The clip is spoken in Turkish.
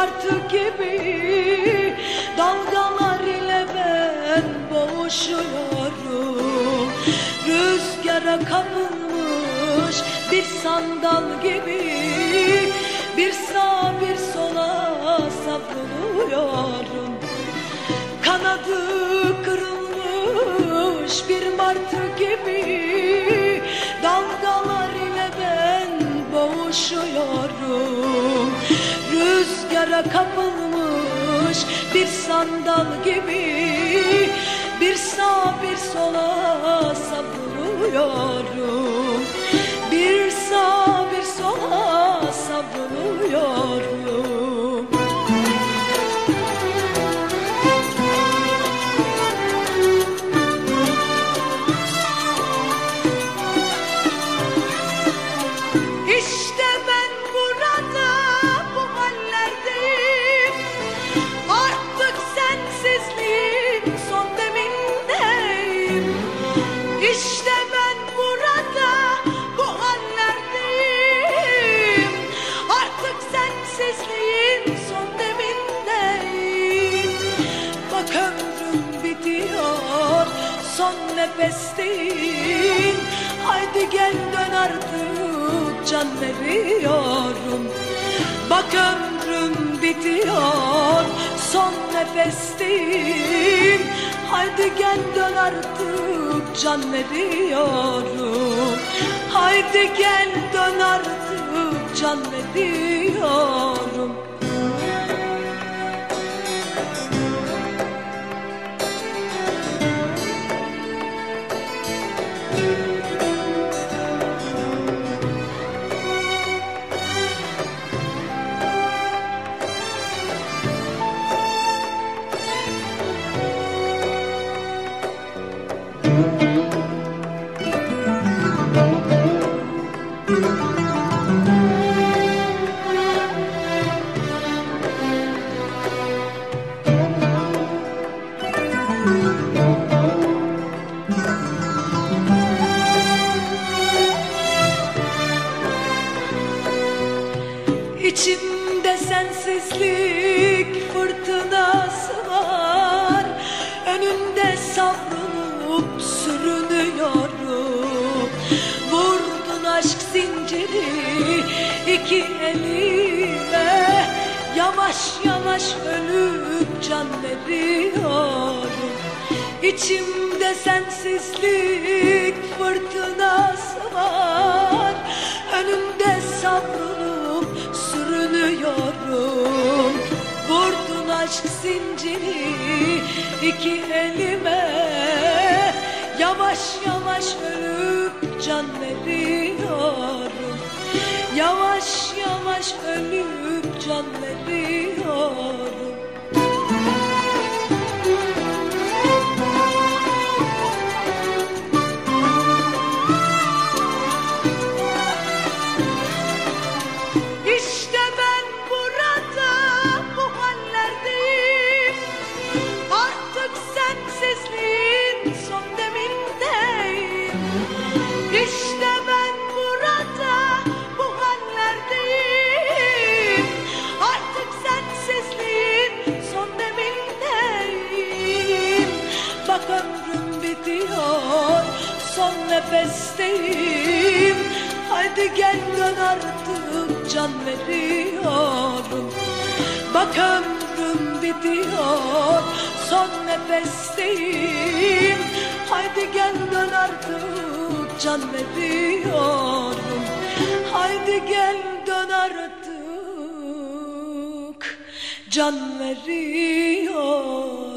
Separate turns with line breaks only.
martı gibi dalgalar ile ben boğuşuyorum. Rüzgara kapılmış bir sandal gibi bir sağa bir sola savruluyorum. Kanadı kırılmış bir martı gibi dalgalar ile ben boğuşuyorum. Rüzgara kapılmış bir sandal gibi bir sağa bir sola savruluyorum. Bir sağa bir sola savruluyorum. İşte ben burada bu hallerdeyim. Artık sensizliğin son demindeyim. İşte ben burada bu hallerdeyim. Artık sensizliğin son demindeyim. Bak ömrüm bitiyor, son nefesteyim. Haydi gel dön artık, can veriyorum. Bak ömrüm bitiyor, son nefesteyim. Haydi gel dön artık, can veriyorum. Haydi gel dön artık, can veriyorum. İçimde sensizlik fırtınası var. Önünde savrulup sürünüyorum. Vurdun aşk zinciri iki elime. Yavaş yavaş ölüp can veriyorum. İçimde sensizlik fırtınası var. Önümde savrulup sürünüyorum. Vurdun aşk zinciri iki elime. Yavaş yavaş ölüp can veriyorum. Yavaş yavaş ölüp can veriyorum. İşte ben burada bu hallerdeyim. Artık sensizliğin son demindeyim. İşte ben burada bu hallerdeyim. Artık sensizliğin son demindeyim. Bak ömrüm bitiyor, son nefesteyim. Haydi gel dön artık, can veriyorum. Bak ömrüm bitiyor, son nefesteyim. Haydi gel dön artık, can veriyorum. Haydi gel dön artık, can veriyorum.